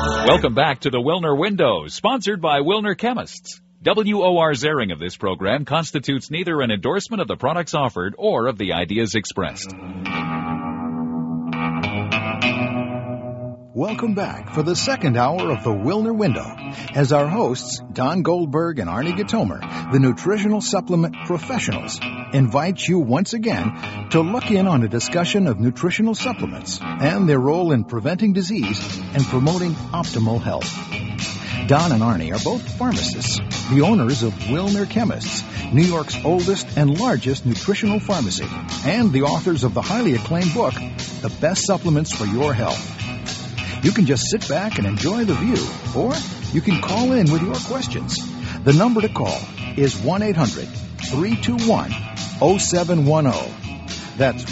Welcome back to the Wilner Window, sponsored by Wilner Chemists. W.O.R. Zering of this program constitutes neither an endorsement of the products offered or of the ideas expressed. Welcome back for the second hour of the Wilner Window, as our hosts, Don Goldberg and Arnie Gatomer, the nutritional supplement professionals, invite you once again to look in on a discussion of nutritional supplements and their role in preventing disease and promoting optimal health. Don and Arnie are both pharmacists, the owners of Wilner Chemists, New York's oldest and largest nutritional pharmacy, and the authors of the highly acclaimed book, The Best Supplements for Your Health. You can just sit back and enjoy the view, or you can call in with your questions. The number to call is 1-800-321-0710. That's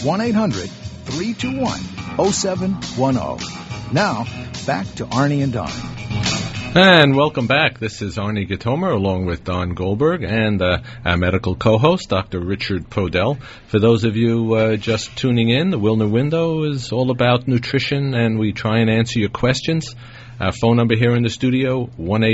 1-800-321-0710. Now, back to Arnie and Don. And welcome back. This is Arnie Gatomer along with Don Goldberg and our medical co-host, Dr. Richard Podell. For those of you just tuning in, the Wilner Window is all about nutrition, and we try and answer your questions. Our phone number here in the studio,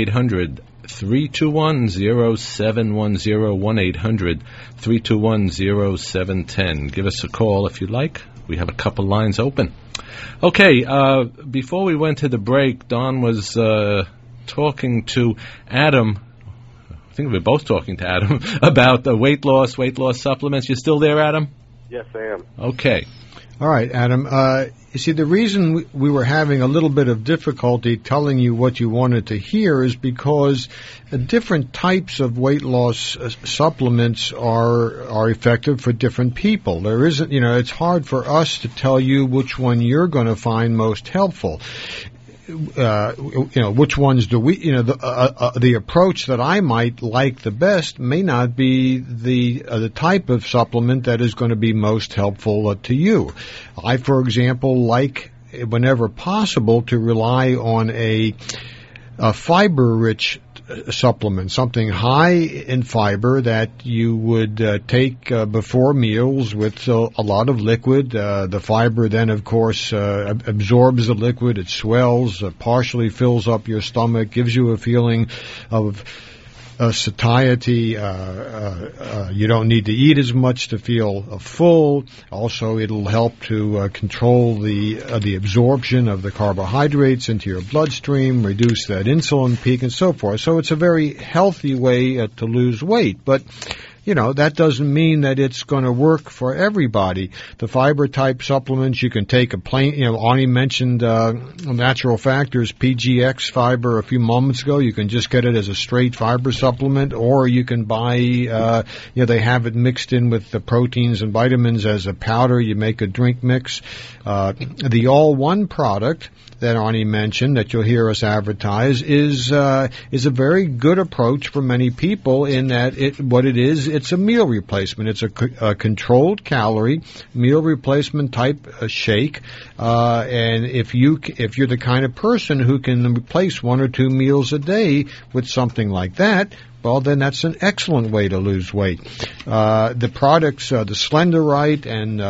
1-800-321-0710, 1-800-321-0710. Give us a call if you like. We have a couple lines open. Okay, before we went to the break, Don was talking to Adam. I think we were both talking to Adam about the weight loss supplements. You still there, Adam? Yes, I am. Okay. All right, Adam. You see, the reason we were having a little bit of difficulty telling you what you wanted to hear is because different types of weight loss supplements are effective for different people. There isn't, it's hard for us to tell you which one you're going to find most helpful. Which ones do we, the approach that I might like the best may not be the type of supplement that is going to be most helpful to you. I, for example, like, whenever possible, to rely on a fiber-rich supplement, something high in fiber that you would take before meals with a lot of liquid. The fiber then, of course, absorbs the liquid. It swells, partially fills up your stomach, gives you a feeling of satiety. You don't need to eat as much to feel full. Also, it'll help to control the absorption of the carbohydrates into your bloodstream, reduce that insulin peak, and so forth. So it's a very healthy way to lose weight. But that doesn't mean that it's going to work for everybody. The fiber-type supplements, you can take a plain, Arnie mentioned Natural Factors PGX fiber a few moments ago. You can just get it as a straight fiber supplement, or you can buy, they have it mixed in with the proteins and vitamins as a powder. You make a drink mix. The All-One product that Arnie mentioned, that you'll hear us advertise, is a very good approach for many people in that it's a meal replacement. It's a controlled calorie meal replacement type shake, and if you're the kind of person who can replace 1 or 2 meals a day with something like that, well, then that's an excellent way to lose weight. The products, the Slenderite, and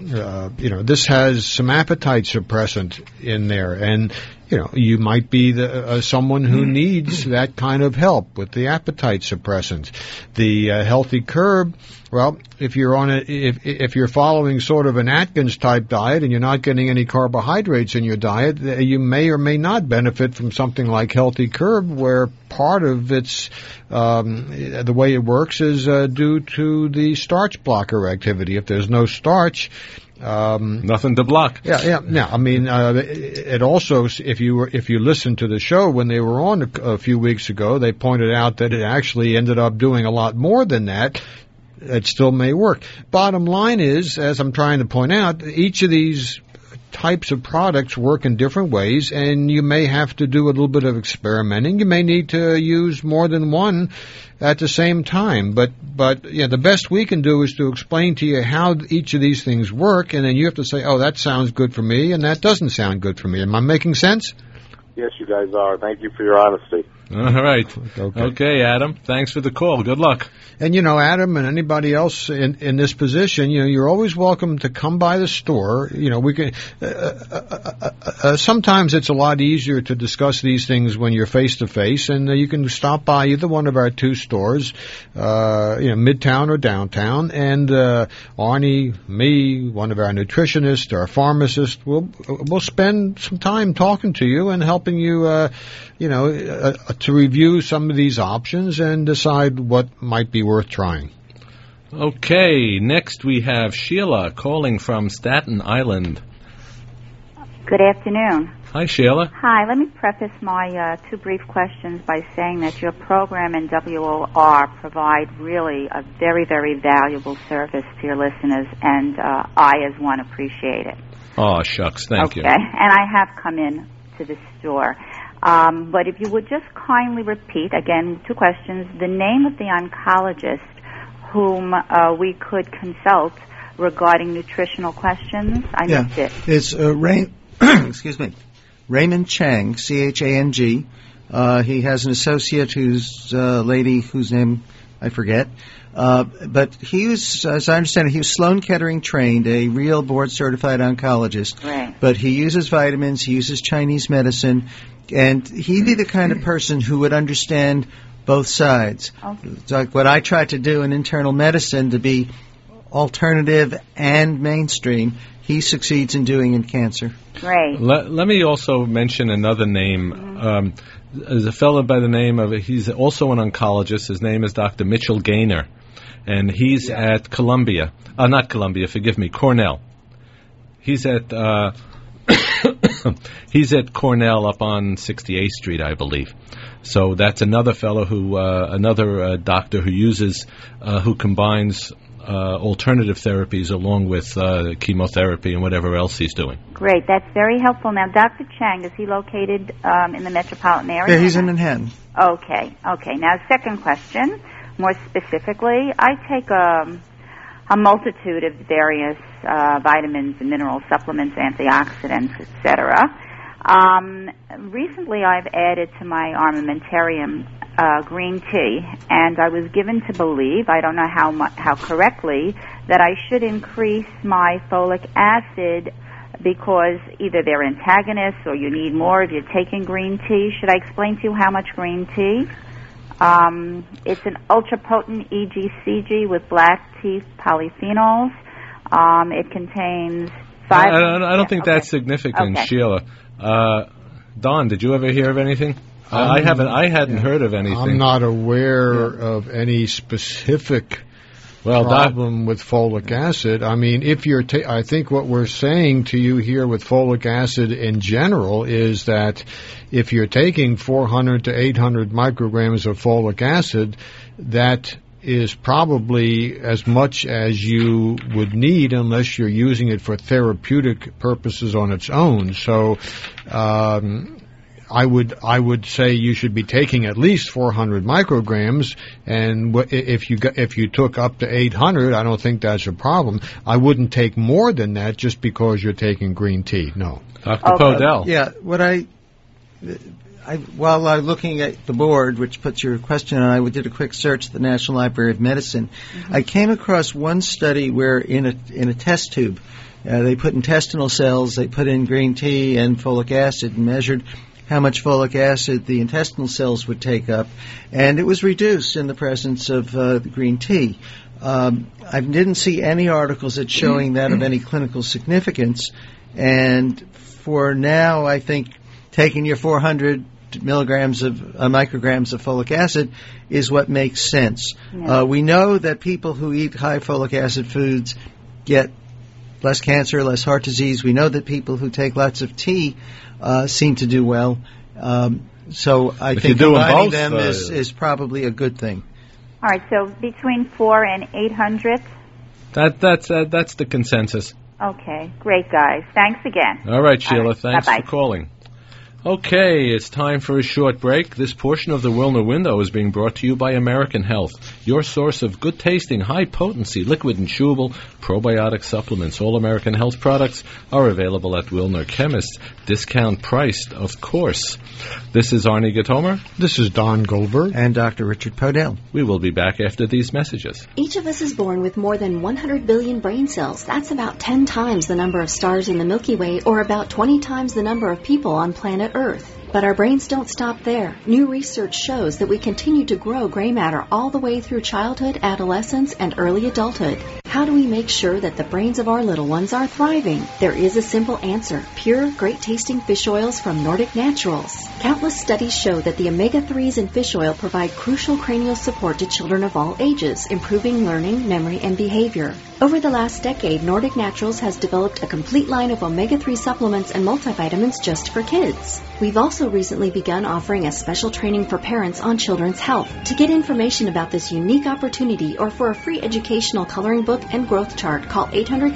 this has some appetite suppressant in there, and you might be someone who needs that kind of help with the appetite suppressant. The Healthy Curb, well, if you're following sort of an Atkins type diet and you're not getting any carbohydrates in your diet, you may or may not benefit from something like Healthy Curb, where part of its the way it works is due to the starch blocker activity. If there's no starch, nothing to block. Yeah. I mean, it also, if you listen to the show when they were on a few weeks ago, they pointed out that it actually ended up doing a lot more than that. It still may work. Bottom line is, as I'm trying to point out, each of these types of products work in different ways, and you may have to do a little bit of experimenting. You may need to use more than one at the same time. But the best we can do is to explain to you how each of these things work, and then you have to say, oh, that sounds good for me, and that doesn't sound good for me. Am I making sense? Yes, you guys are. Thank you for your honesty. All right. Okay, Adam. Thanks for the call. Good luck. And, Adam and anybody else in this position, you're always welcome to come by the store. We can, sometimes it's a lot easier to discuss these things when you're face to face, and you can stop by either one of our two stores, Midtown or downtown, and Arnie, me, one of our nutritionists, our pharmacist, we'll spend some time talking to you and helping you, to review some of these options and decide what might be worth trying. Okay, next we have Sheila calling from Staten Island. Good afternoon. Hi, Sheila. Hi, let me preface my two brief questions by saying that your program and WOR provide really a very, very valuable service to your listeners, and I, as one, appreciate it. Oh, shucks, thank you. Okay, and I have come in to the store. But if you would just kindly repeat, again, two questions, the name of the oncologist whom we could consult regarding nutritional questions. I missed it. It's Raymond Chang, C-H-A-N-G. He has an associate who's a lady whose name I forget. But he was, as I understand it, he was Sloan Kettering trained, a real board-certified oncologist. Right. But he uses vitamins, he uses Chinese medicine, and he'd be the kind of person who would understand both sides. Okay. It's like what I try to do in internal medicine to be alternative and mainstream, he succeeds in doing in cancer. Great. Let me also mention another name. Mm-hmm. There's a fellow by the name of, he's also an oncologist. His name is Dr. Mitchell Gaynor, and he's at Cornell. He's at he's at Cornell up on 68th Street, I believe. So that's another fellow who, another doctor who uses, who combines alternative therapies along with chemotherapy and whatever else he's doing. Great. That's very helpful. Now, Dr. Chang, is he located in the metropolitan area? Yeah, he's in Manhattan. Okay. Now, second question, more specifically, I take a multitude of various vitamins and mineral supplements, antioxidants, etc. Recently, I've added to my armamentarium green tea, and I was given to believe, I don't know how correctly, that I should increase my folic acid because either they're antagonists or you need more if you're taking green tea. Should I explain to you how much green tea? It's an ultra-potent EGCG with black tea polyphenols. It contains 5... I don't think that's significant, okay. Sheila. Don, did you ever hear of anything? I hadn't heard of anything. I'm not aware of any specific problem with folic acid. I mean, if you're, I think what we're saying to you here with folic acid in general is that if you're taking 400 to 800 micrograms of folic acid, that is probably as much as you would need unless you're using it for therapeutic purposes on its own. So, I would say you should be taking at least 400 micrograms, and if you took up to 800, I don't think that's a problem. I wouldn't take more than that just because you're taking green tea. No. Dr. Podell. Yeah, while I'm looking at the board, which puts your question on, I did a quick search at the National Library of Medicine. Mm-hmm. I came across one study where in a test tube, they put intestinal cells, they put in green tea and folic acid and measured how much folic acid the intestinal cells would take up, and it was reduced in the presence of the green tea. I didn't see any articles that showing that of any clinical significance, and for now, I think taking your 400 micrograms of folic acid is what makes sense. Yeah. We know that people who eat high folic acid foods get less cancer, less heart disease. We know that people who take lots of tea seem to do well. So I think combining them is probably a good thing. All right, so between 400 and 800? That's the consensus. Okay, great, guys. Thanks again. All right, Sheila, thanks Bye-bye. for calling. Okay, it's time for a short break. This portion of the Wilner Window is being brought to you by American Health, your source of good-tasting, high-potency, liquid and chewable probiotic supplements. All American Health products are available at Wilner Chemists, discount priced, of course. This is Arnie Gatomer. This is Don Goldberg. And Dr. Richard Podell. We will be back after these messages. Each of us is born with more than 100 billion brain cells. That's about 10 times the number of stars in the Milky Way, or about 20 times the number of people on planet Earth. But our brains don't stop there. New research shows that we continue to grow gray matter all the way through childhood, adolescence, and early adulthood. How do we make sure that the brains of our little ones are thriving? There is a simple answer. Pure, great-tasting fish oils from Nordic Naturals. Countless studies show that the omega-3s in fish oil provide crucial cranial support to children of all ages, improving learning, memory, and behavior. Over the last decade, Nordic Naturals has developed a complete line of omega-3 supplements and multivitamins just for kids. We've also recently begun offering a special training for parents on children's health. To get information about this unique opportunity or for a free educational coloring book and growth chart, call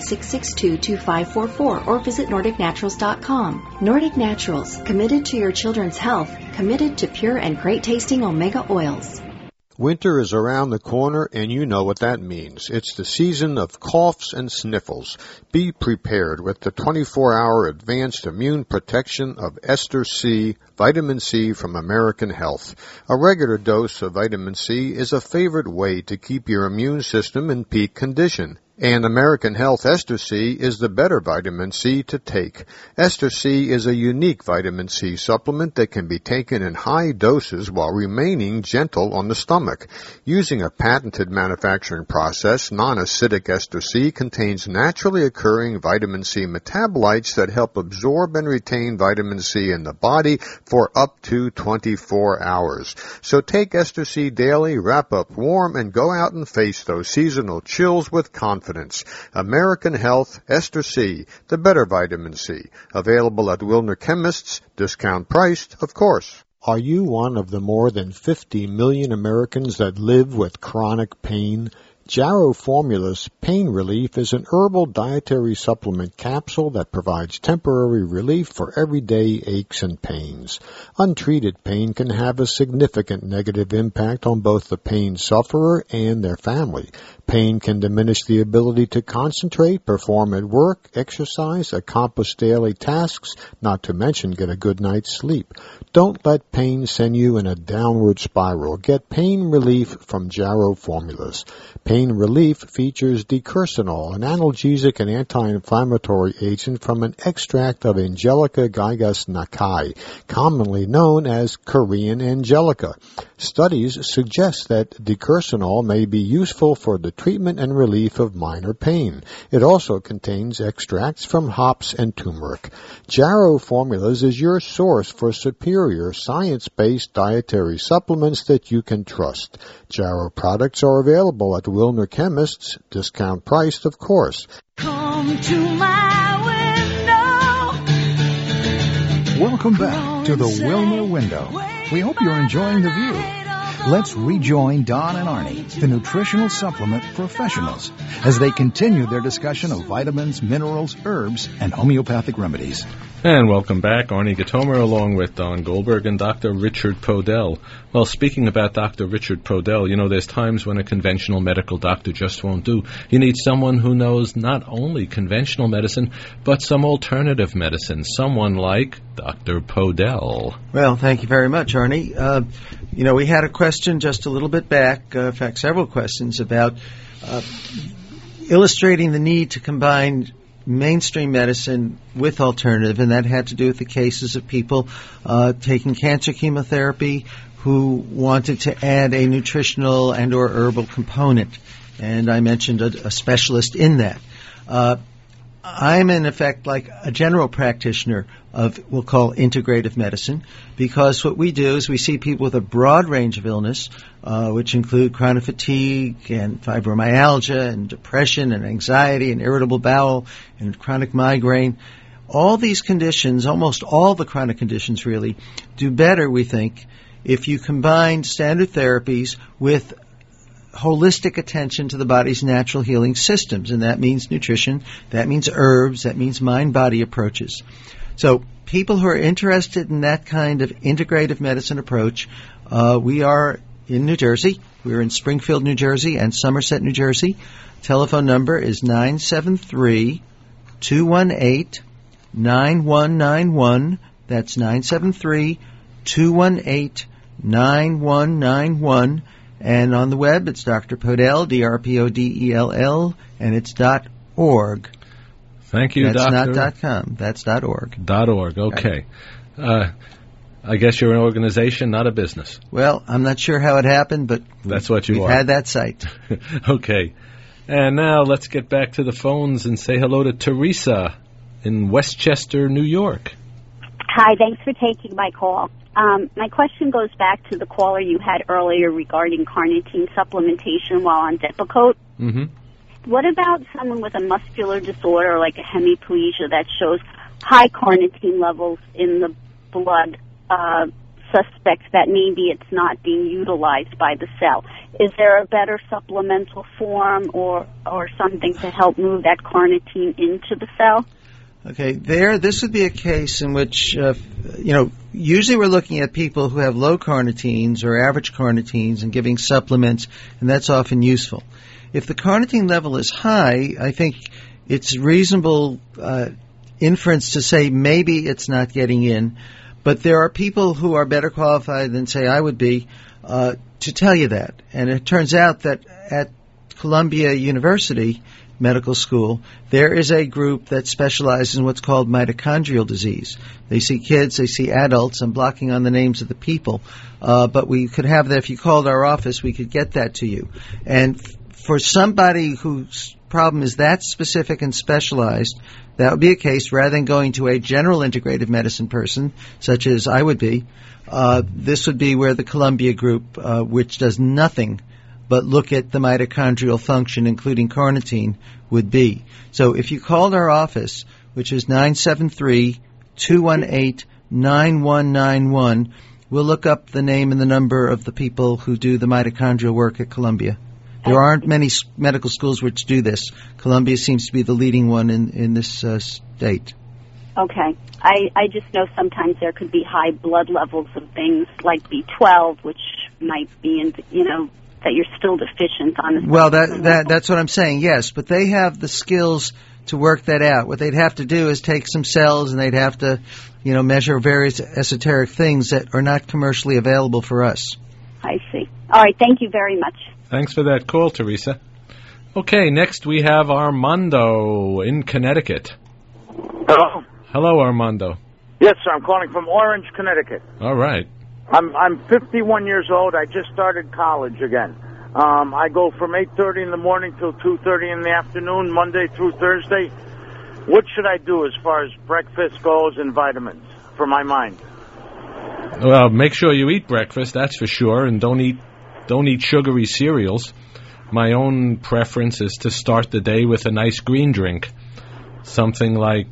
800-662-2544 or visit NordicNaturals.com. Nordic Naturals, committed to your children's health, committed to pure and great-tasting omega oils. Winter is around the corner, and you know what that means. It's the season of coughs and sniffles. Be prepared with the 24-hour advanced immune protection of Ester C, vitamin C from American Health. A regular dose of vitamin C is a favorite way to keep your immune system in peak condition. And American Health Ester C is the better vitamin C to take. Ester C is a unique vitamin C supplement that can be taken in high doses while remaining gentle on the stomach. Using a patented manufacturing process, non-acidic Ester C contains naturally occurring vitamin C metabolites that help absorb and retain vitamin C in the body for up to 24 hours. So take Ester C daily, wrap up warm, and go out and face those seasonal chills with confidence. American Health Ester C, the better vitamin C. Available at Wilner Chemists, discount priced, of course. Are you one of the more than 50 million Americans that live with chronic pain? Jarrow Formulas Pain Relief is an herbal dietary supplement capsule that provides temporary relief for everyday aches and pains. Untreated pain can have a significant negative impact on both the pain sufferer and their family. Pain can diminish the ability to concentrate, perform at work, exercise, accomplish daily tasks, not to mention get a good night's sleep. Don't let pain send you in a downward spiral. Get pain relief from Jarrow Formulas. Pain relief features decursinol, an analgesic and anti-inflammatory agent from an extract of Angelica gigas nakai, commonly known as Korean Angelica. Studies suggest that decursinol may be useful for the treatment and relief of minor pain. It also contains extracts from hops and turmeric. Jarrow Formulas is your source for superior science-based dietary supplements that you can trust. Jarrow products are available at Wilner Chemists, discount priced, of course. Come to my window. Welcome back to the Wilner Window. We hope you're enjoying the view. Let's rejoin Don and Arnie, the nutritional supplement professionals, as they continue their discussion of vitamins, minerals, herbs, and homeopathic remedies. And welcome back. Arnie Gatomer along with Don Goldberg and Dr. Richard Podell. Well, speaking about Dr. Richard Podell, you know, there's times when a conventional medical doctor just won't do. You need someone who knows not only conventional medicine, but some alternative medicine, someone like Dr. Podell. Well, thank you very much, Arnie. We had a question just a little bit back, in fact, several questions about illustrating the need to combine mainstream medicine with alternative, and that had to do with the cases of people taking cancer chemotherapy who wanted to add a nutritional and or herbal component. And I mentioned a specialist in that. I'm, in effect, like a general practitioner of, we'll call, integrative medicine, because what we do is we see people with a broad range of illness, which include chronic fatigue and fibromyalgia and depression and anxiety and irritable bowel and chronic migraine. All these conditions, almost all the chronic conditions really, do better, we think, if you combine standard therapies with holistic attention to the body's natural healing systems, and that means nutrition, that means herbs, that means mind-body approaches. So people who are interested in that kind of integrative medicine approach, we are in New Jersey. We're in Springfield, New Jersey, and Somerset, New Jersey. Telephone number is 973-218-9191. That's 973-218-9191. And on the web, it's Dr. Podell, DRPODELL, and it's .org. Thank you, That's Doctor. not .com. That's .org. .org, okay. I guess you're an organization, not a business. Well, I'm not sure how it happened, but that's what you we've are. had that site. Okay. And now let's get back to the phones and say hello to Teresa in Westchester, New York. Hi, thanks for taking my call. My question goes back to the caller you had earlier regarding carnitine supplementation while on Depakote. Mm-hmm. What about someone with a muscular disorder like a hemiplegia that shows high carnitine levels in the blood, suspects that maybe it's not being utilized by the cell? Is there a better supplemental form or something to help move that carnitine into the cell? Okay, this would be a case in which, usually we're looking at people who have low carnitines or average carnitines and giving supplements, and that's often useful. If the carnitine level is high, I think it's reasonable inference to say maybe it's not getting in, but there are people who are better qualified than, say, I would be to tell you that. And it turns out that at Columbia University Medical School, there is a group that specializes in what's called mitochondrial disease. They see kids, they see adults. I'm blocking on the names of the people, but we could have that. If you called our office, we could get that to you. And for somebody whose problem is that specific and specialized, that would be a case, rather than going to a general integrative medicine person, such as I would be, this would be where the Columbia group, which does nothing but look at the mitochondrial function, including carnitine, would be. So if you called our office, which is 973-218-9191, we'll look up the name and the number of the people who do the mitochondrial work at Columbia. There aren't many medical schools which do this. Columbia seems to be the leading one in this state. Okay. I just know sometimes there could be high blood levels of things like B12, which might be in, that you're still deficient on. Well, that's what I'm saying, yes. But they have the skills to work that out. What they'd have to do is take some cells and they'd have to, measure various esoteric things that are not commercially available for us. I see. All right. Thank you very much. Thanks for that call, Teresa. Okay, next we have Armando in Connecticut. Hello? Hello, Armando. Yes, sir. I'm calling from Orange, Connecticut. All right. I'm 51 years old. I just started college again. I go from 8:30 in the morning till 2:30 in the afternoon, Monday through Thursday. What should I do as far as breakfast goes and vitamins for my mind? Well, make sure you eat breakfast, that's for sure, and don't eat sugary cereals. My own preference is to start the day with a nice green drink, something like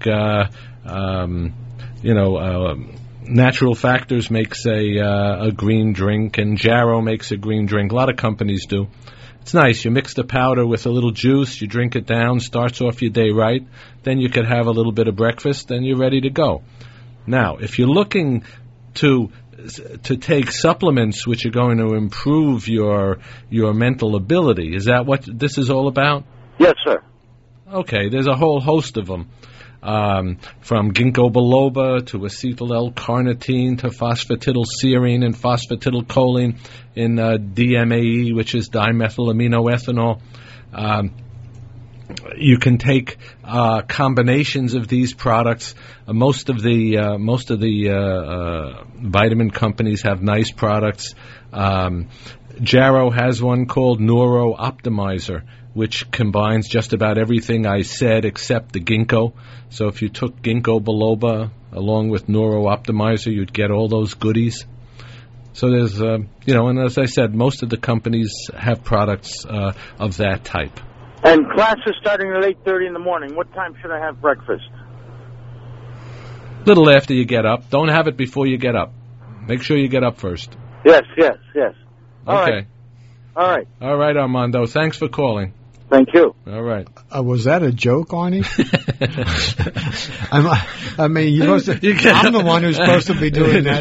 Natural Factors makes a green drink, and Jarrow makes a green drink. A lot of companies do. It's nice. You mix the powder with a little juice, you drink it down, starts off your day right. Then you could have a little bit of breakfast, then you're ready to go. Now, if you're looking to take supplements which are going to improve your mental ability, is that what this is all about? Yes, sir. Okay, there's a whole host of them. From ginkgo biloba to acetyl L-carnitine to phosphatidylserine and phosphatidylcholine in DMAE, which is dimethylaminoethanol. You can take combinations of these products. Most of the vitamin companies have nice products. Jarrow has one called Neuro Optimizer, which combines just about everything I said except the ginkgo. So if you took ginkgo biloba along with Neuro Optimizer, you'd get all those goodies. So there's, and as I said, most of the companies have products of that type. And class is starting at 8:30 in the morning. What time should I have breakfast? Little after you get up. Don't have it before you get up. Make sure you get up first. Yes. All okay. Right. All right. All right, Armando. Thanks for calling. Thank you. All right. Was that a joke, Arnie? I mean, I'm the one who's supposed to be doing that.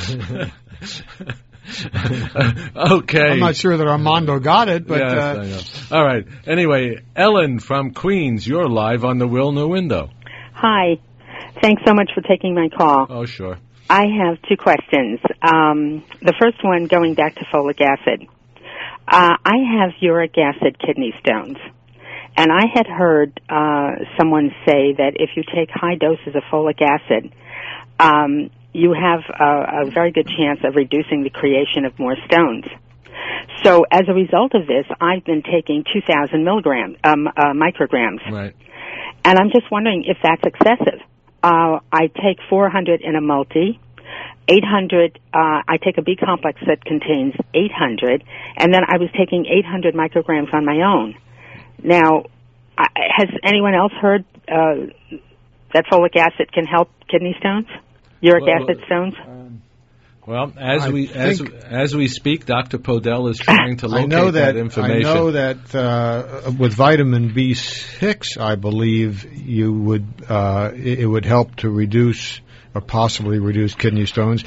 Okay. I'm not sure that Armando got it, but... Yes, I know. All right. Anyway, Ellen from Queens, you're live on the Wilner Window. Hi. Thanks so much for taking my call. Oh, sure. I have two questions. The first one, going back to folic acid. I have uric acid kidney stones, and I had heard someone say that if you take high doses of folic acid, you have a very good chance of reducing the creation of more stones. So as a result of this, I've been taking 2,000 micrograms. Right. And I'm just wondering if that's excessive. I take 400 in a multi. 800, I take a B complex that contains 800, and then I was taking 800 micrograms on my own. Now, has anyone else heard that folic acid can help kidney stones, uric acid stones? Well, as we speak, Dr. Podell is trying to locate that information. I know that with vitamin B6, I believe it would help to reduce or possibly reduce kidney stones.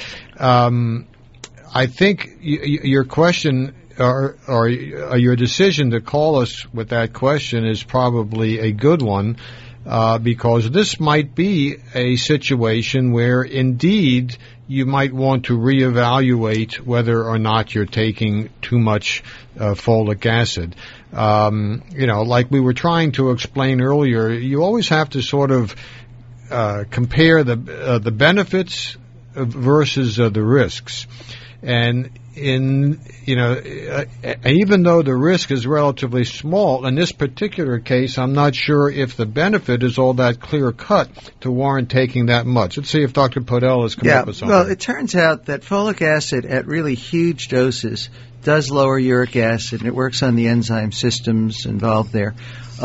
I think your question or your decision to call us with that question is probably a good one, because this might be a situation where indeed you might want to reevaluate whether or not you're taking too much folic acid. Like we were trying to explain earlier, you always have to sort of compare the benefits versus the risks, and even though the risk is relatively small in this particular case, I'm not sure if the benefit is all that clear cut to warrant taking that much. Let's see if Dr. Podell has come up with something. Well, it turns out that folic acid at really huge doses does lower uric acid, and it works on the enzyme systems involved there.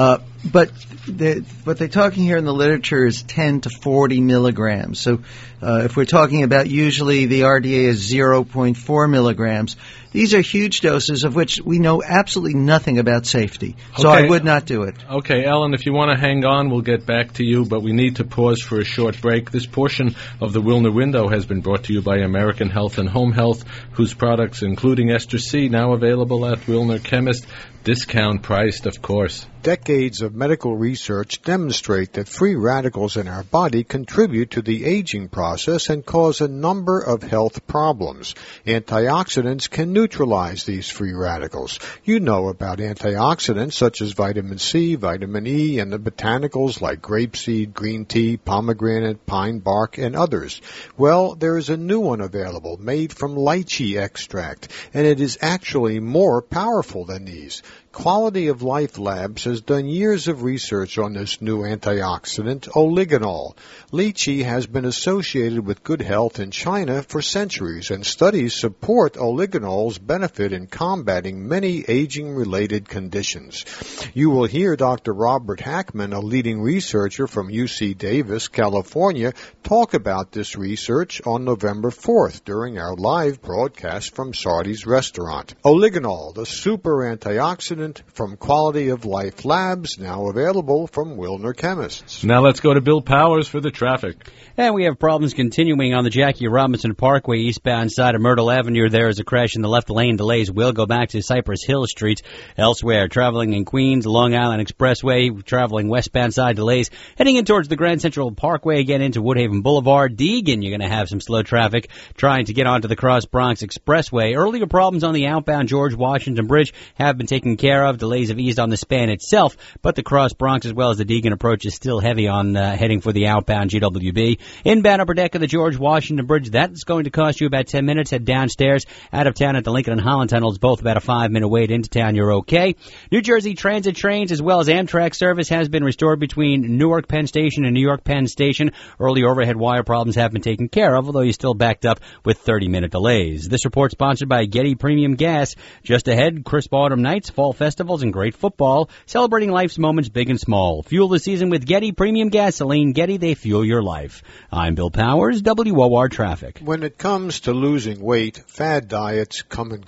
But what they're talking here in the literature is 10 to 40 milligrams. So if we're talking about usually the RDA is 0.4 milligrams, these are huge doses of which we know absolutely nothing about safety. So I would not do it. Okay, Ellen, if you want to hang on, we'll get back to you, but we need to pause for a short break. This portion of the Wilner Window has been brought to you by American Health and Home Health, whose products, including Ester C, now available at Wilner Chemist, discount priced, of course. Decades of medical research demonstrate that free radicals in our body contribute to the aging process and cause a number of health problems. Antioxidants can neutralize these free radicals. You know about antioxidants such as vitamin C, vitamin E, and the botanicals like grapeseed, green tea, pomegranate, pine bark, and others. Well, there is a new one available made from lychee extract, and it is actually more powerful than these. Quality of Life Labs has done years of research on this new antioxidant, oligonol. Lychee has been associated with good health in China for centuries, and studies support oligonol's benefit in combating many aging-related conditions. You will hear Dr. Robert Hackman, a leading researcher from UC Davis, California, talk about this research on November 4th during our live broadcast from Sardi's Restaurant. Oligonol, the super antioxidant from Quality of Life Labs, now available from Wilner Chemists. Now let's go to Bill Powers for the traffic. And we have problems continuing on the Jackie Robinson Parkway eastbound side of Myrtle Avenue. There is a crash in the left lane. Delays will go back to Cypress Hill Street. Elsewhere, traveling in Queens, Long Island Expressway, traveling westbound side delays. Heading in towards the Grand Central Parkway, again into Woodhaven Boulevard. Deegan, you're going to have some slow traffic trying to get onto the Cross Bronx Expressway. Earlier problems on the outbound George Washington Bridge have been taken care of. Delays have eased on the span itself, but the Cross Bronx as well as the Deegan approach is still heavy on heading for the outbound GWB. Inbound upper deck of the George Washington Bridge, that's going to cost you about 10 minutes. Head downstairs, out of town at the Lincoln and Holland tunnels, both about a 5-minute wait. Into town, you're okay. New Jersey Transit trains as well as Amtrak service has been restored between Newark Penn Station and New York Penn Station. Early overhead wire problems have been taken care of, although you're still backed up with 30-minute delays. This report sponsored by Getty Premium Gas. Just ahead, crisp autumn nights, fall festivals, and great football, celebrating life's moments big and small. Fuel the season with Getty Premium Gasoline. Getty, they fuel your life. I'm Bill Powers, WOR Traffic. When it comes to losing weight, fad diets come and go.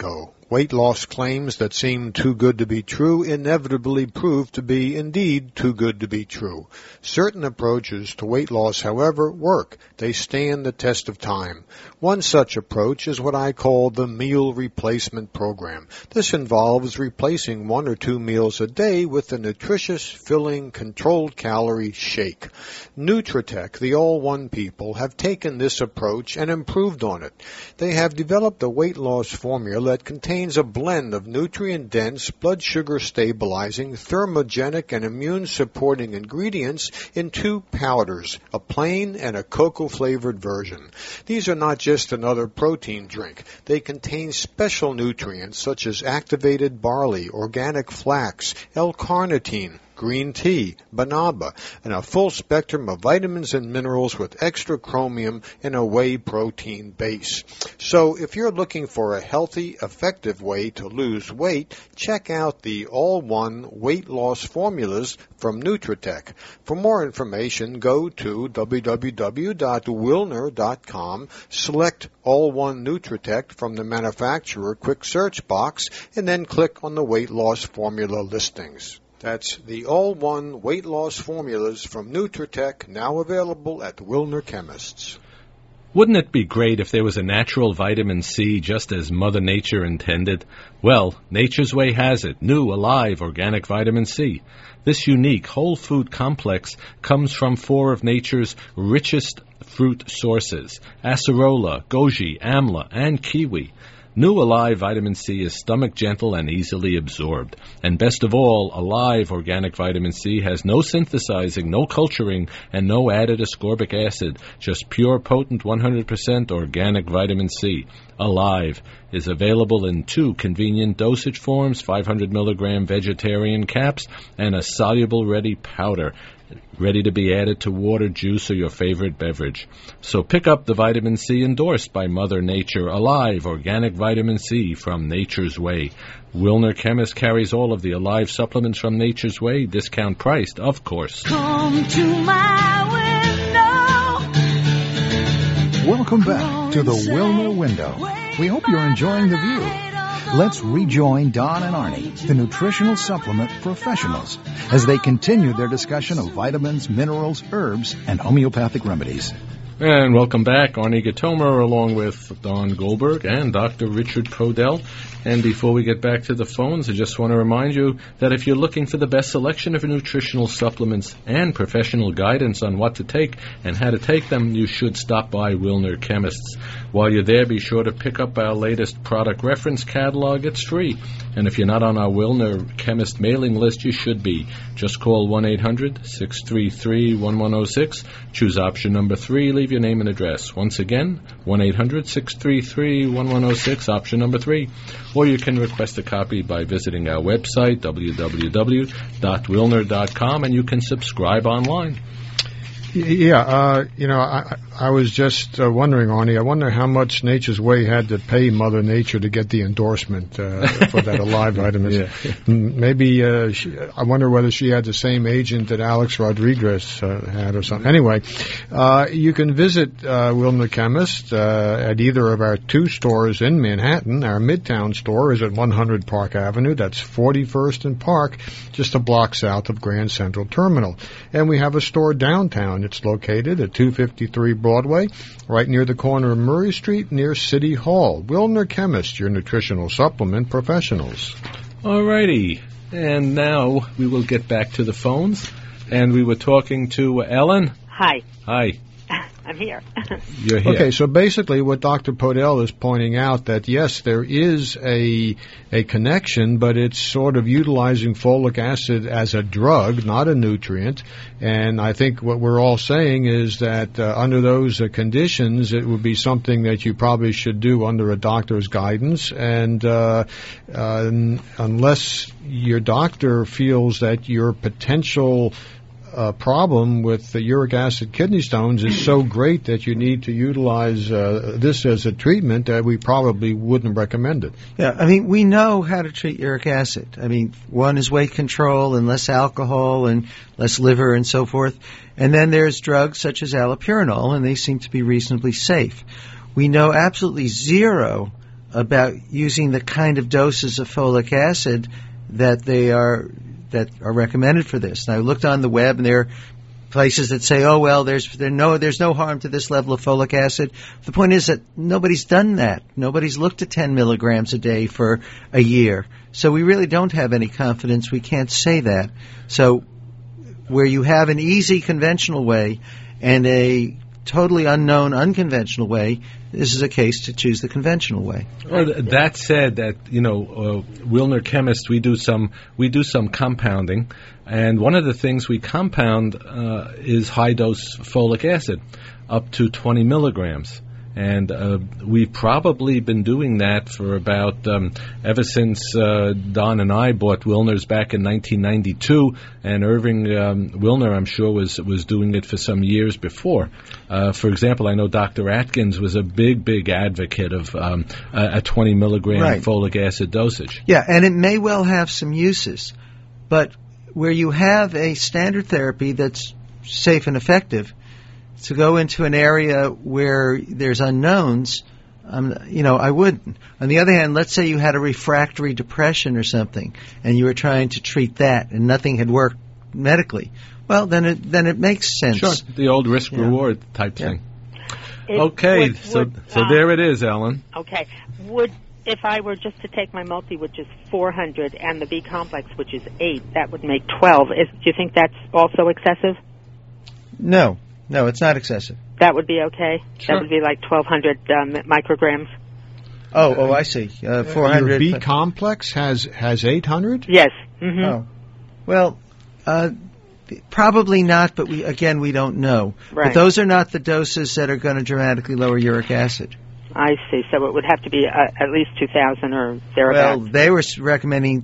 Weight loss claims that seem too good to be true inevitably prove to be indeed too good to be true. Certain approaches to weight loss, however, work. They stand the test of time. One such approach is what I call the meal replacement program. This involves replacing 1 or 2 meals a day with a nutritious, filling, controlled calorie shake. Nutritech, the All-One people, have taken this approach and improved on it. They have developed a weight loss formula that contains a blend of nutrient-dense, blood sugar stabilizing, thermogenic, and immune-supporting ingredients in 2 powders, a plain and a cocoa-flavored version. These are not just another protein drink. They contain special nutrients such as activated barley, organic flax, L-carnitine, green tea, banaba, and a full spectrum of vitamins and minerals with extra chromium and a whey protein base. So if you're looking for a healthy, effective way to lose weight, check out the All-One weight loss formulas from Nutritech. For more information, go to www.wilner.com, select All-One Nutritech from the manufacturer quick search box, and then click on the weight loss formula listings. That's the All-One weight loss formulas from Nutritech, now available at Wilner Chemists. Wouldn't it be great if there was a natural vitamin C just as Mother Nature intended? Well, Nature's Way has it, new, alive, organic vitamin C. This unique whole food complex comes from 4 of nature's richest fruit sources, acerola, goji, amla, and kiwi. New Alive Vitamin C is stomach gentle and easily absorbed. And best of all, Alive Organic Vitamin C has no synthesizing, no culturing, and no added ascorbic acid. Just pure, potent, 100% organic vitamin C. Alive is available in 2 convenient dosage forms, 500 milligram vegetarian caps and a soluble ready powder, ready to be added to water, juice, or your favorite beverage. So pick up the vitamin C endorsed by Mother Nature, Alive Organic Vitamin C from Nature's Way. Wilner Chemist carries all of the Alive supplements from Nature's Way, discount priced, of course. Come to my window. Welcome back to the Wilner Window. We hope you're enjoying the view. Let's rejoin Don and Arnie, the nutritional supplement professionals, as they continue their discussion of vitamins, minerals, herbs, and homeopathic remedies. And welcome back, Arnie Gatomer, along with Don Goldberg and Dr. Richard Podell. And before we get back to the phones, I just want to remind you that if you're looking for the best selection of nutritional supplements and professional guidance on what to take and how to take them, you should stop by Wilner Chemists. While you're there, be sure to pick up our latest product reference catalog. It's free. And if you're not on our Wilner Chemist mailing list, you should be. Just call 1-800-633-1106. Choose option number 3. Leave your name and address. Once again, 1-800-633-1106, option number 3. Or you can request a copy by visiting our website, www.wilner.com, and you can subscribe online. Yeah, I was just wondering, Arnie, I wonder how much Nature's Way had to pay Mother Nature to get the endorsement for that Alive vitamin. Yeah. Maybe, I wonder whether she had the same agent that Alex Rodriguez had or something. Anyway, you can visit Wilner Chemist at either of our 2 stores in Manhattan. Our Midtown store is at 100 Park Avenue. That's 41st and Park, just a block south of Grand Central Terminal. And we have a store downtown. It's located at 253 Broadway, right near the corner of Murray Street, near City Hall. Wilner Chemist, your nutritional supplement professionals. All righty. And now we will get back to the phones. And we were talking to Ellen. Hi. Hi. I'm here. You're here. Okay, so basically what Dr. Podell is pointing out that, yes, there is a connection, but it's sort of utilizing folic acid as a drug, not a nutrient. And I think what we're all saying is that under those conditions, it would be something that you probably should do under a doctor's guidance. And unless your doctor feels that your potential problem with the uric acid kidney stones is so great that you need to utilize this as a treatment, that we probably wouldn't recommend it. Yeah, I mean, we know how to treat uric acid. I mean, one is weight control and less alcohol and less liver and so forth. And then there's drugs such as allopurinol, and they seem to be reasonably safe. We know absolutely zero about using the kind of doses of folic acid that are recommended for this. And I looked on the web, and there are places that say, oh, well, there's no harm to this level of folic acid. The point is that nobody's done that. Nobody's looked at 10 milligrams a day for a year. So we really don't have any confidence. We can't say that. So where you have an easy conventional way and a totally unknown unconventional way, this is a case to choose the conventional way. Well, that said, Wilner chemists, we do some compounding, and one of the things we compound is high dose folic acid, up to 20 milligrams. And we've probably been doing that for about ever since Don and I bought Wilner's back in 1992, and Irving Wilner, I'm sure, was doing it for some years before. For example, I know Dr. Atkins was a big advocate of a 20 milligram folic acid dosage. Yeah, and it may well have some uses, but where you have a standard therapy that's safe and effective, to go into an area where there's unknowns, I wouldn't. On the other hand, let's say you had a refractory depression or something, and you were trying to treat that, and nothing had worked medically. Well, then it makes sense. Sure, the old risk-reward type thing. Okay, so there it is, Ellen. Okay, if I were just to take my multi, which is 400, and the B complex, which is 8, that would make 12. Do you think that's also excessive? No, it's not excessive. That would be okay? Sure. That would be like 1,200 micrograms? Oh, I see. 400. Your B complex has 800? Yes. Mm-hmm. Oh. Well, probably not, but we don't know. Right. But those are not the doses that are going to dramatically lower uric acid. I see. So it would have to be at least 2,000 or thereabouts. Well, they were recommending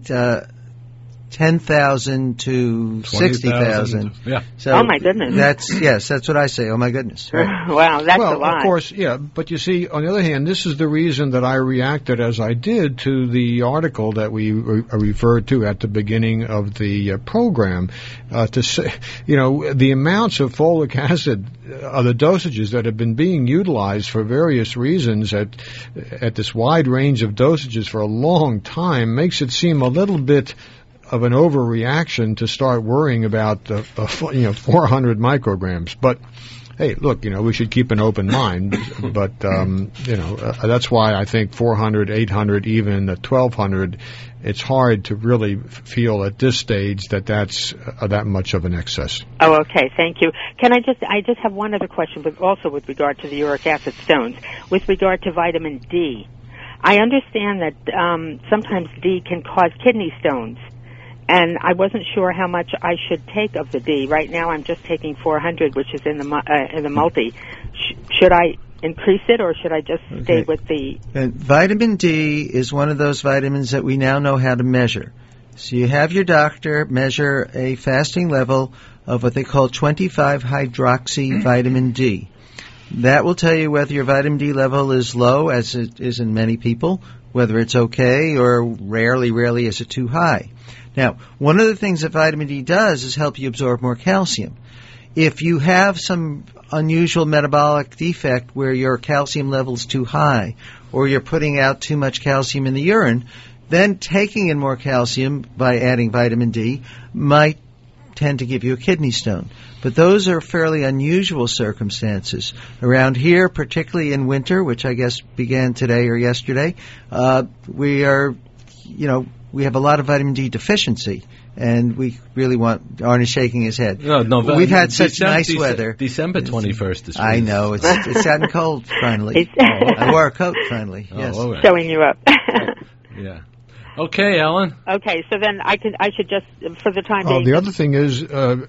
10,000 to 60,000. Yeah. So oh my goodness. That's what I say. Oh my goodness. Right. Wow, that's a lot. Well, of course, yeah. But you see, on the other hand, this is the reason that I reacted as I did to the article that we referred to at the beginning of the program. To say, the amounts of folic acid, the dosages that have been being utilized for various reasons at this wide range of dosages for a long time makes it seem a little bit of an overreaction to start worrying about 400 micrograms. But hey, look, we should keep an open mind. But that's why I think 400, 800, even 1,200. It's hard to really feel at this stage that's that much of an excess. Oh, okay. Thank you. I just have one other question, but also with regard to the uric acid stones. With regard to vitamin D, I understand that sometimes D can cause kidney stones. And I wasn't sure how much I should take of the D. Right now, I'm just taking 400, which is in the multi. Should I increase it, or should I just stay with the? And vitamin D is one of those vitamins that we now know how to measure. So you have your doctor measure a fasting level of what they call 25-hydroxy vitamin D. That will tell you whether your vitamin D level is low, as it is in many people, whether it's okay, or rarely is it too high. Now, one of the things that vitamin D does is help you absorb more calcium. If you have some unusual metabolic defect where your calcium level is too high, or you're putting out too much calcium in the urine, then taking in more calcium by adding vitamin D might tend to give you a kidney stone. But those are fairly unusual circumstances. Around here, particularly in winter, which I guess began today or yesterday, we have a lot of vitamin D deficiency, and we really want. Arnie's shaking his head. No, we've had such nice weather. December 21st is. I know it's gotten cold finally. I wore a coat finally. Yes, right. Showing you up. Yeah. Okay, Ellen. Okay, so then I should just, for the time being. The other thing is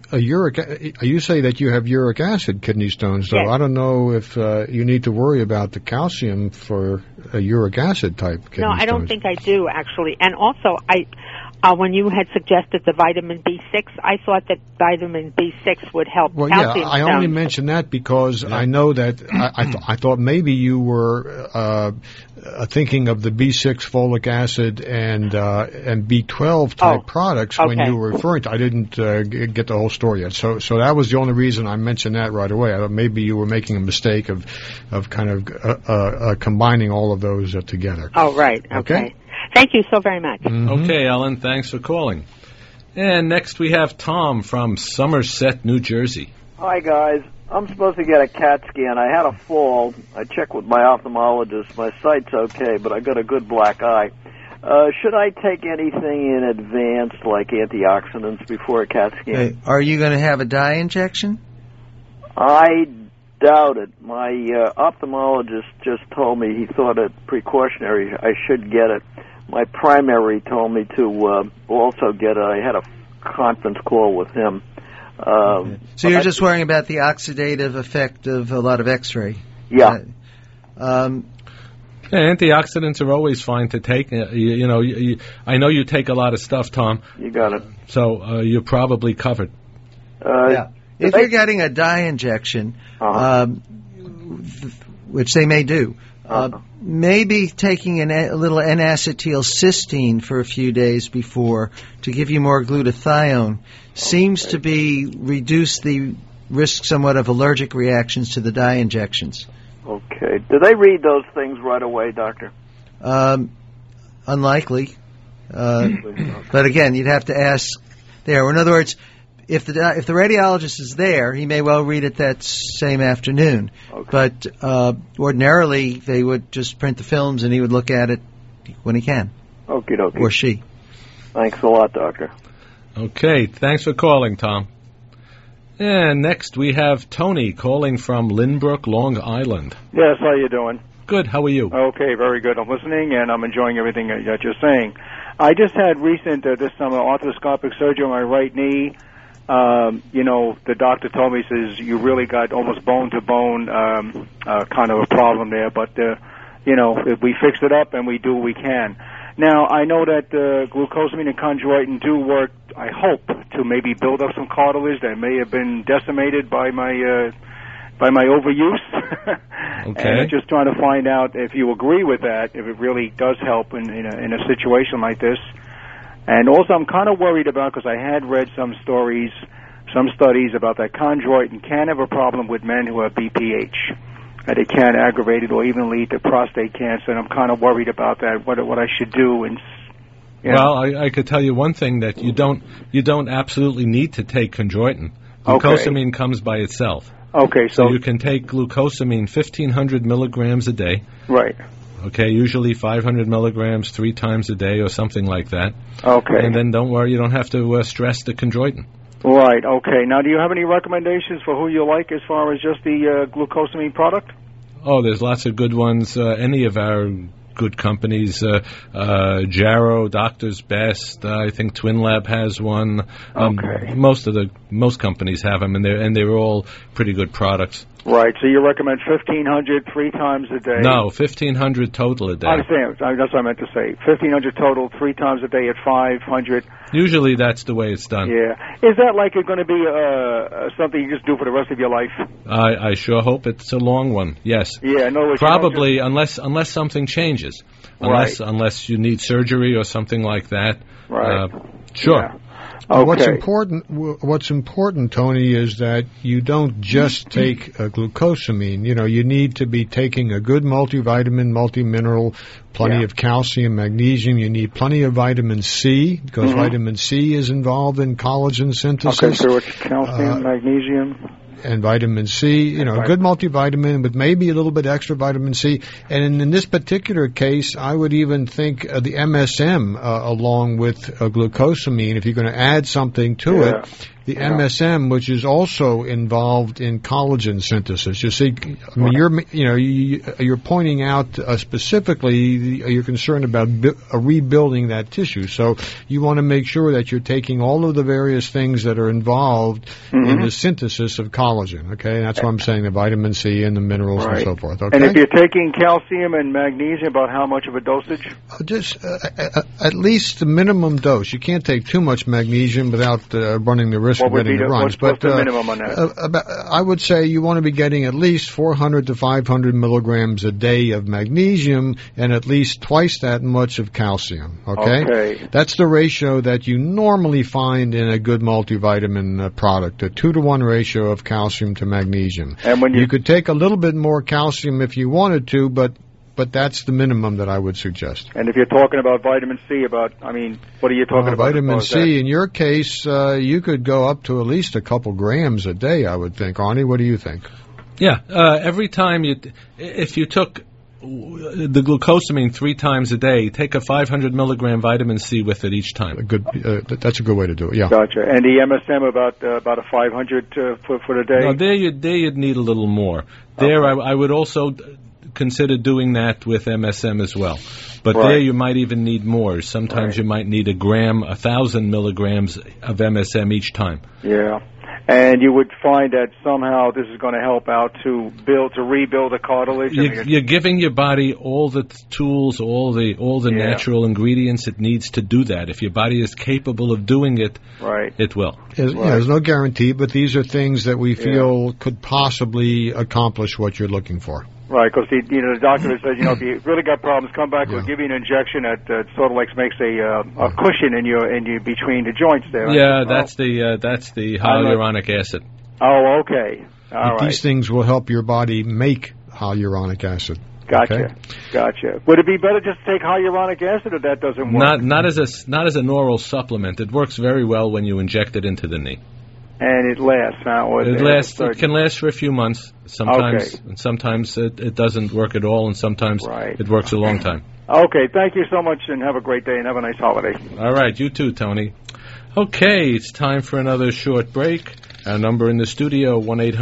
you say that you have uric acid kidney stones, so yes. I don't know if you need to worry about the calcium for a uric acid type kidney stones. No, I don't think I do, actually. And also, when you had suggested the vitamin B6, I thought that vitamin B6 would help calcium I stones. only mentioned that because I know that I thought maybe you were thinking of the B6 folic acid and B12 type products when you were referring to. I didn't get the whole story yet, so that was the only reason I mentioned that right away. I thought maybe you were making a mistake of kind of combining all of those together. Oh, right. Okay. Thank you so very much. Mm-hmm. Okay, Ellen, thanks for calling. And next we have Tom from Somerset, New Jersey. Hi, guys. I'm supposed to get a CAT scan. I had a fall. I checked with my ophthalmologist. My sight's okay, but I got a good black eye. Should I take anything in advance, like antioxidants, before a CAT scan? Are you going to have a dye injection? I doubt it. My ophthalmologist just told me he thought it precautionary. I should get it. My primary told me to also get it. I had a conference call with him. So you're just worrying about the oxidative effect of a lot of X-ray? Yeah. Antioxidants are always fine to take. I know you take a lot of stuff, Tom. You got it. So you're probably covered. Yeah. If you're getting a dye injection, which they may do, maybe taking a little N-acetylcysteine for a few days before to give you more glutathione seems to be reduce the risk somewhat of allergic reactions to the dye injections. Okay. Do they read those things right away, doctor? Unlikely. But again, you'd have to ask there. In other words, if the radiologist is there, he may well read it that same afternoon. Okay. But ordinarily, they would just print the films, and he would look at it when he can. Okie dokie. Or she. Thanks a lot, doctor. Okay, thanks for calling, Tom. And next we have Tony calling from Lynbrook, Long Island. Yes, how you doing? Good, how are you? Okay, very good. I'm listening, and I'm enjoying everything that you're saying. I just had recent, this summer, arthroscopic surgery on my right knee. The doctor told me, says, you really got almost bone-to-bone kind of a problem there, but, we fixed it up and we do what we can. Now, I know that glucosamine and chondroitin do work, I hope, to maybe build up some cartilage that may have been decimated by my overuse. Okay. And I'm just trying to find out if you agree with that, if it really does help in a situation like this. And also, I'm kind of worried about, because I had read some studies about that chondroitin can have a problem with men who have BPH. That it can aggravate it or even lead to prostate cancer, and I'm kind of worried about that. What I should do? Well, I could tell you one thing, that you don't absolutely need to take chondroitin. Glucosamine comes by itself. Okay, so you can take glucosamine 1,500 milligrams a day. Right. Okay, usually 500 milligrams 3 times a day or something like that. Okay. And then don't worry, you don't have to stress the chondroitin. Right, okay. Now, do you have any recommendations for who you like as far as just the glucosamine product? Oh, there's lots of good ones. Any of our good companies, Jarrow, Doctor's Best, I think TwinLab has one. Okay. Most companies have them, and they're all pretty good products. Right, so you recommend 1,500 3 times a day? No, 1,500 total a day. I understand. That's what I meant to say. 1,500 total, 3 times a day at 500. Usually that's the way it's done. Yeah. Is that like going to be something you just do for the rest of your life? I sure hope it's a long one, yes. Yeah, no, probably, unless something changes. Unless you need surgery or something like that. Right. Sure. Yeah. Okay. What's important, Tony, is that you don't just take glucosamine. You need to be taking a good multivitamin, multimineral, plenty of calcium, magnesium. You need plenty of vitamin C, because vitamin C is involved in collagen synthesis. Okay, so it's calcium, magnesium. And vitamin C, good multivitamin, but maybe a little bit extra vitamin C. And in this particular case, I would even think the MSM along with glucosamine, if you're going to add something to it, the MSM, which is also involved in collagen synthesis. You see, I mean, you're pointing out specifically you're concerned about rebuilding that tissue. So you want to make sure that you're taking all of the various things that are involved in the synthesis of collagen collagen, okay? And that's why I'm saying the vitamin C and the minerals and so forth, okay? And if you're taking calcium and magnesium, about how much of a dosage? Just at least the minimum dose. You can't take too much magnesium without running the risk of getting the runs. What's the minimum on that? I would say you want to be getting at least 400 to 500 milligrams a day of magnesium and at least twice that much of calcium, okay? That's the ratio that you normally find in a good multivitamin product, a 2-to-1 ratio of calcium to magnesium. And when you could take a little bit more calcium if you wanted to, but that's the minimum that I would suggest. And if you're talking about vitamin C, what are you talking about? Vitamin C, in your case, you could go up to at least a couple grams a day, I would think. Arnie, what do you think? Yeah, every time if you took the glucosamine 3 times a day, take a 500 milligram vitamin C with it each time. That's a good way to do it, yeah. Gotcha. And the MSM about a 500 for the day? No, there you'd need a little more. There I would also consider doing that with MSM as well. But there you might even need more. Sometimes you might need 1,000 milligrams of MSM each time. Yeah. And you would find that somehow this is going to help out to rebuild the cartilage. You're giving your body all the tools, all the natural ingredients it needs to do that. If your body is capable of doing it, it will. There's no guarantee, but these are things that we feel could possibly accomplish what you're looking for. Right, because the doctor says, if you really got problems, come back. We'll give you an injection that sort of makes a cushion in your between the joints there. Yeah, that's the hyaluronic acid. Oh, okay. All right. These things will help your body make hyaluronic acid. Gotcha. Would it be better just to take hyaluronic acid, or that doesn't work? Not as an oral supplement. It works very well when you inject it into the knee. And it lasts, huh? It can last for a few months. Sometimes it doesn't work at all, and sometimes it works a long time. Okay, thank you so much, and have a great day, and have a nice holiday. All right, you too, Tony. Okay, it's time for another short break. Our number in the studio,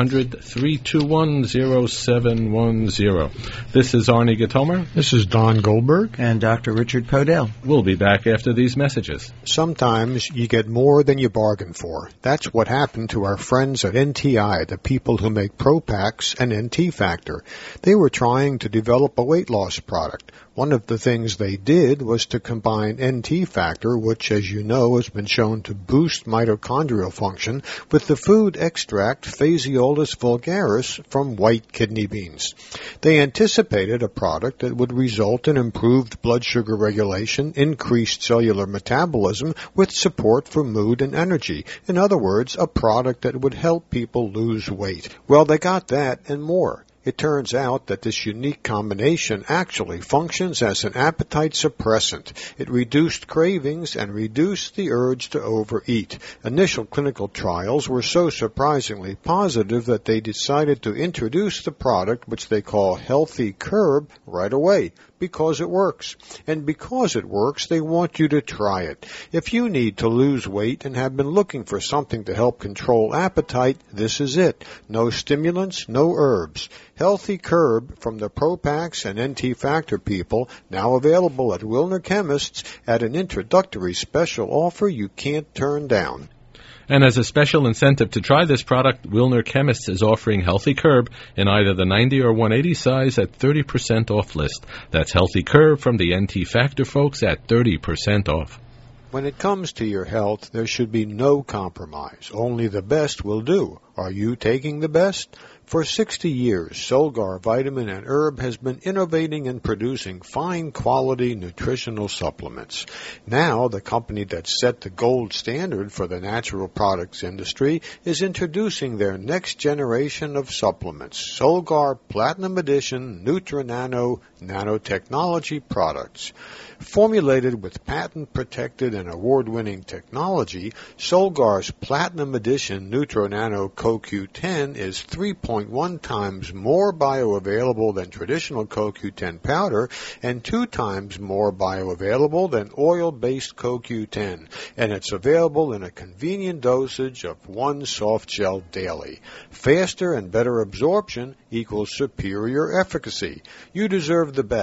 1-800-321-0710. This is Arnie Gatomer. This is Don Goldberg. And Dr. Richard Podell. We'll be back after these messages. Sometimes you get more than you bargain for. That's what happened to our friends at NTI, the people who make Pro-Pax and NT Factor. They were trying to develop a weight loss product. One of the things they did was to combine NT Factor, which, as you know, has been shown to boost mitochondrial function, with the food extract Phaseolus vulgaris from white kidney beans. They anticipated a product that would result in improved blood sugar regulation, increased cellular metabolism, with support for mood and energy. In other words, a product that would help people lose weight. Well, they got that and more. It turns out that this unique combination actually functions as an appetite suppressant. It reduced cravings and reduced the urge to overeat. Initial clinical trials were so surprisingly positive that they decided to introduce the product, which they call Healthy Curb, right away. Because it works. And because it works, they want you to try it. If you need to lose weight and have been looking for something to help control appetite, this is it. No stimulants, no herbs. Healthy Curb from the Pro-Pax and NT Factor people, now available at Wilner Chemists at an introductory special offer you can't turn down. And as a special incentive to try this product, Wilner Chemists is offering Healthy Curb in either the 90 or 180 size at 30% off list. That's Healthy Curb from the NT Factor folks at 30% off. When it comes to your health, there should be no compromise. Only the best will do. Are you taking the best? For 60 years, Solgar Vitamin and Herb has been innovating and producing fine-quality nutritional supplements. Now, the company that set the gold standard for the natural products industry is introducing their next generation of supplements, Solgar Platinum Edition Nutri-Nano nanotechnology products. Formulated with patent-protected and award-winning technology, Solgar's Platinum Edition Nutri-Nano CoQ10 is 3.1 times more bioavailable than traditional CoQ10 powder and 2 times more bioavailable than oil-based CoQ10, and it's available in a convenient dosage of 1 soft gel daily. Faster and better absorption equals superior efficacy. You deserve the best.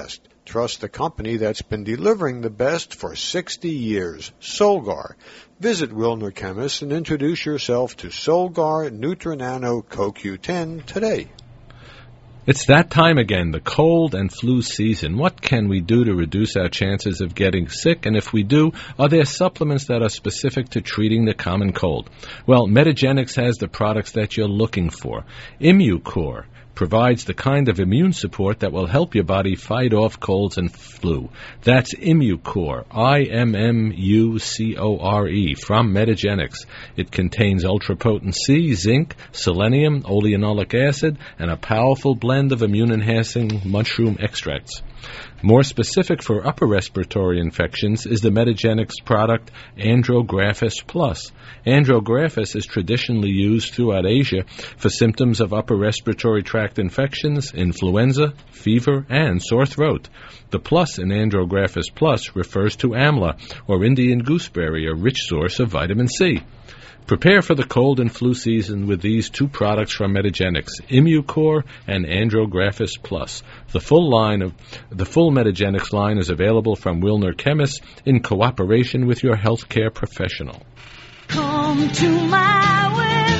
Trust the company that's been delivering the best for 60 years, Solgar. Visit Wilner Chemist and introduce yourself to Solgar Nutrinano CoQ10 today. It's that time again, the cold and flu season. What can we do to reduce our chances of getting sick? And if we do, are there supplements that are specific to treating the common cold? Well, Metagenics has the products that you're looking for. Immucor provides the kind of immune support that will help your body fight off colds and flu. That's Immucor, IMMUCORE, from Metagenics. It contains ultra-potent C, zinc, selenium, oleanolic acid, and a powerful blend of immune-enhancing mushroom extracts. More specific for upper respiratory infections is the Metagenics product Andrographis Plus. Andrographis is traditionally used throughout Asia for symptoms of upper respiratory tract infections, influenza, fever, and sore throat. The plus in Andrographis Plus refers to amla, or Indian gooseberry, a rich source of vitamin C. Prepare for the cold and flu season with these two products from Metagenics, Immucor and Andrographis Plus. The full Metagenics line is available from Wilner Chemists in cooperation with your healthcare professional. Come to my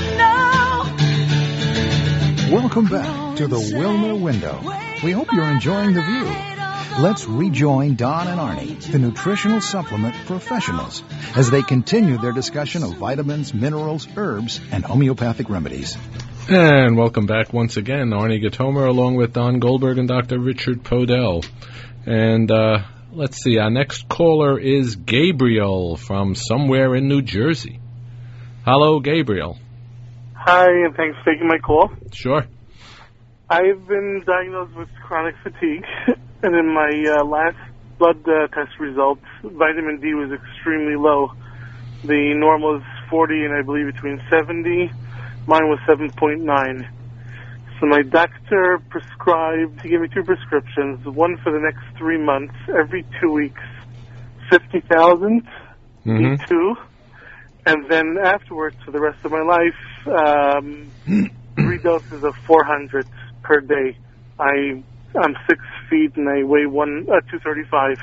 window. Welcome back to the Wilner Window. We hope you're enjoying the view. Let's rejoin Don and Arnie, the nutritional supplement professionals, as they continue their discussion of vitamins, minerals, herbs, and homeopathic remedies. And welcome back once again, Arnie Gatomer, along with Don Goldberg and Dr. Richard Podell. And let's see, our next caller is Gabriel from somewhere in New Jersey. Hello, Gabriel. Hi, and thanks for taking my call. Sure. I've been diagnosed with chronic fatigue, and in my last blood test results, vitamin D was extremely low. The normal is 40, and I believe between 70. Mine was 7.9. So my doctor prescribed, he gave me two prescriptions, one for the next 3 months, every 2 weeks, 50,000 D2, and then afterwards, for the rest of my life, 3 doses of 400 per day. I'm 6 feet and I weigh 235.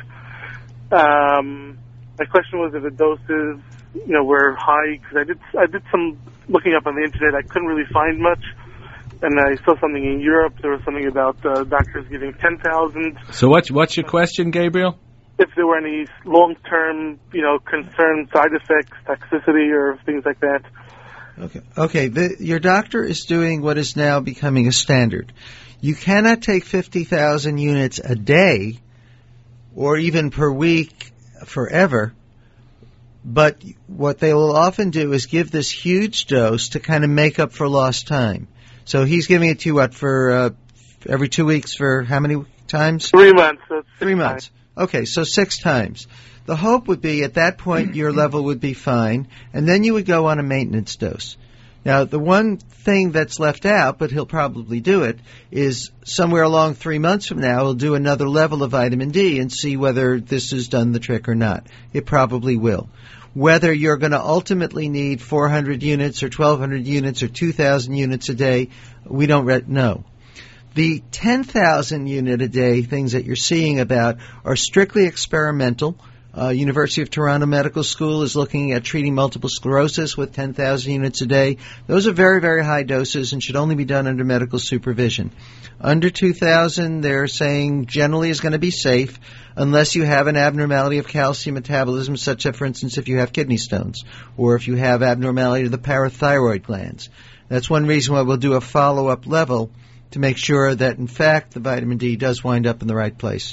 My question was if the doses, were high, because I did some looking up on the internet. I couldn't really find much, and I saw something in Europe. There was something about doctors giving 10,000. So what's your question, Gabriel? If there were any long-term, concerned side effects, toxicity, or things like that. Okay. Your doctor is doing what is now becoming a standard. You cannot take 50,000 units a day or even per week forever, but what they will often do is give this huge dose to kind of make up for lost time. So he's giving it to you, for every 2 weeks for how many times? 3 months. So 3 months. Okay, so 6 times. The hope would be at that point your level would be fine, and then you would go on a maintenance dose. Now, the one thing that's left out, but he'll probably do it, is somewhere along 3 months from now, he'll do another level of vitamin D and see whether this has done the trick or not. It probably will. Whether you're going to ultimately need 400 units or 1,200 units or 2,000 units a day, we don't know. The 10,000 unit a day things that you're seeing about are strictly experimental. University of Toronto Medical School is looking at treating multiple sclerosis with 10,000 units a day. Those are very, very high doses and should only be done under medical supervision. Under 2,000, they're saying generally is going to be safe unless you have an abnormality of calcium metabolism, such as, for instance, if you have kidney stones or if you have abnormality of the parathyroid glands. That's one reason why we'll do a follow-up level to make sure that, in fact, the vitamin D does wind up in the right place.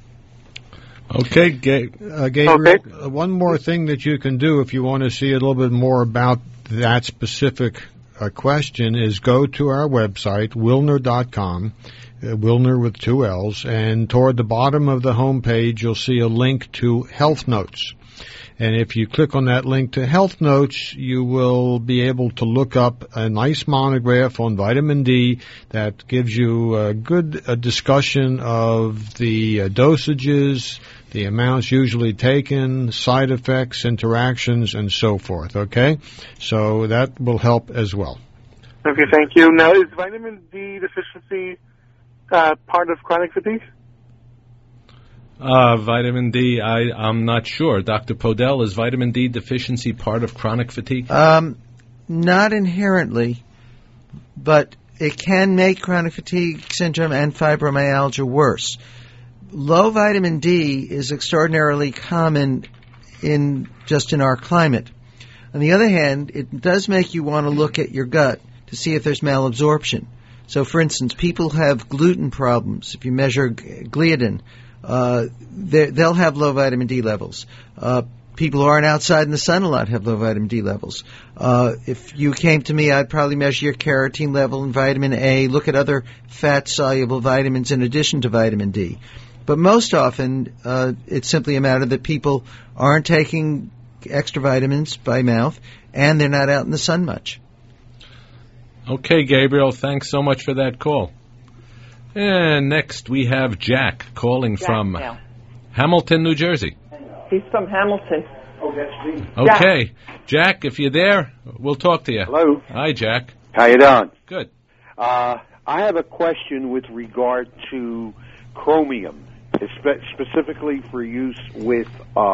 Okay, Gabriel, one more thing that you can do if you want to see a little bit more about that specific question is go to our website, Wilner.com, Wilner with 2 L's, and toward the bottom of the home page you'll see a link to Health Notes. And if you click on that link to Health Notes, you will be able to look up a nice monograph on vitamin D that gives you a good discussion of the dosages, the amounts usually taken, side effects, interactions, and so forth, okay? So that will help as well. Okay, thank you. Now, is vitamin D deficiency part of chronic fatigue? Vitamin D, I'm not sure. Dr. Podell, is vitamin D deficiency part of chronic fatigue? Not inherently, but it can make chronic fatigue syndrome and fibromyalgia worse. Low vitamin D is extraordinarily common in our climate. On the other hand, it does make you want to look at your gut to see if there's malabsorption. So, for instance, people have gluten problems. If you measure gliadin, they'll have low vitamin D levels. People who aren't outside in the sun a lot have low vitamin D levels. If you came to me, I'd probably measure your carotene level and vitamin A, look at other fat-soluble vitamins in addition to vitamin D. But most often, it's simply a matter that people aren't taking extra vitamins by mouth, and they're not out in the sun much. Okay, Gabriel, thanks so much for that call. And next we have Jack calling from Hamilton, New Jersey. He's from Hamilton. Oh, that's me. Okay. Jack, if you're there, we'll talk to you. Hello. Hi, Jack. How you doing? Good. I have a question with regard to chromium, specifically for use with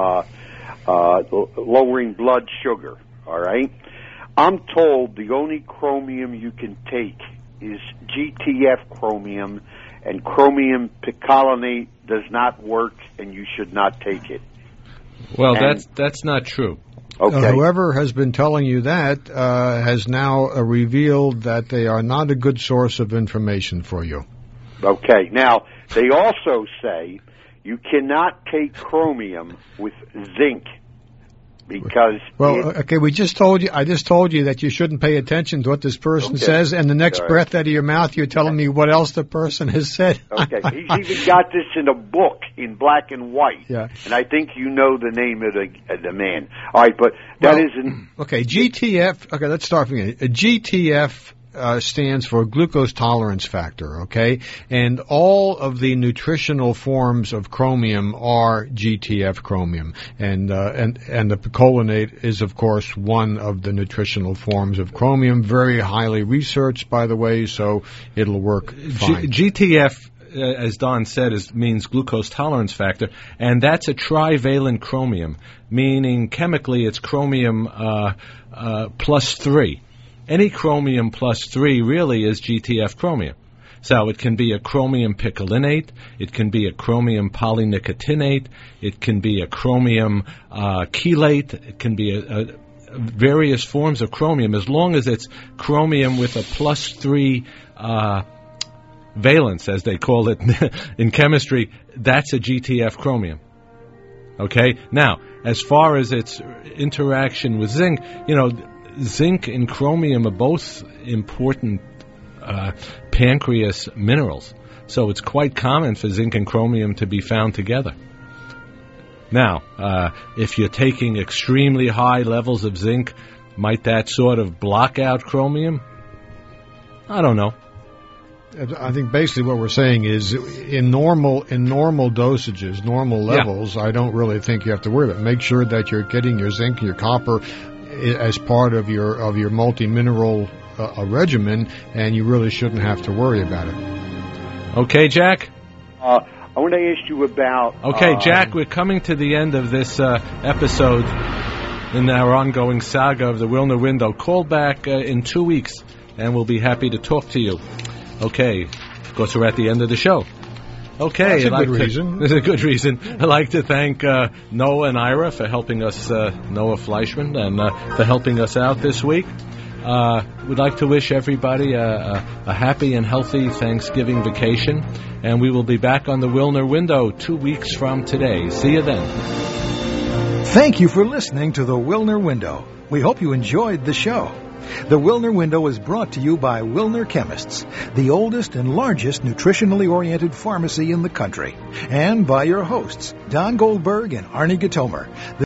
lowering blood sugar, all right? I'm told the only chromium you can take is GTF chromium, and chromium picolinate does not work, and you should not take it. Well, that's not true. Okay. Whoever has been telling you that has now revealed that they are not a good source of information for you. Okay. Now, they also say you cannot take chromium with zinc because... Well, okay, I just told you that you shouldn't pay attention to what this person says, and the next breath out of your mouth, you're telling me what else the person has said. Okay. He's even got this in a book in black and white. Yeah. And I think you know the name of the man. All right, but that isn't... Okay, GTF... Okay, let's start from here. GTF... stands for glucose tolerance factor, okay? And all of the nutritional forms of chromium are GTF chromium. And the picolinate is, of course, one of the nutritional forms of chromium, very highly researched, by the way, so it'll work fine. GTF, as Don said, means glucose tolerance factor, and that's a trivalent chromium, meaning chemically it's chromium plus 3. Any chromium plus 3 really is GTF chromium. So it can be a chromium picolinate, it can be a chromium polynicotinate, it can be a chromium chelate, it can be various forms of chromium. As long as it's chromium with a plus 3 valence, as they call it in chemistry, that's a GTF chromium. Okay? Now, as far as its interaction with zinc, zinc and chromium are both important pancreas minerals, so it's quite common for zinc and chromium to be found together. Now, if you're taking extremely high levels of zinc, might that sort of block out chromium? I don't know. I think basically what we're saying is in normal dosages, normal levels, I don't really think you have to worry about it. Make sure that you're getting your zinc and your copper as part of your multi-mineral regimen, and you really shouldn't have to worry about it. Okay, Jack? I want to ask you about... Okay, Jack, we're coming to the end of this episode in our ongoing saga of the Wilner Window. Call back in 2 weeks, and we'll be happy to talk to you. Okay, of course, we're at the end of the show. Okay, that's a good reason. There's a good reason. I'd like to thank Noah and Ira for helping us, Noah Fleischman, and for helping us out this week. We'd like to wish everybody a happy and healthy Thanksgiving vacation, and we will be back on the Wilner Window 2 weeks from today. See you then. Thank you for listening to the Wilner Window. We hope you enjoyed the show. The Wilner Window is brought to you by Wilner Chemists, the oldest and largest nutritionally oriented pharmacy in the country, and by your hosts, Don Goldberg and Arnie Gitomer.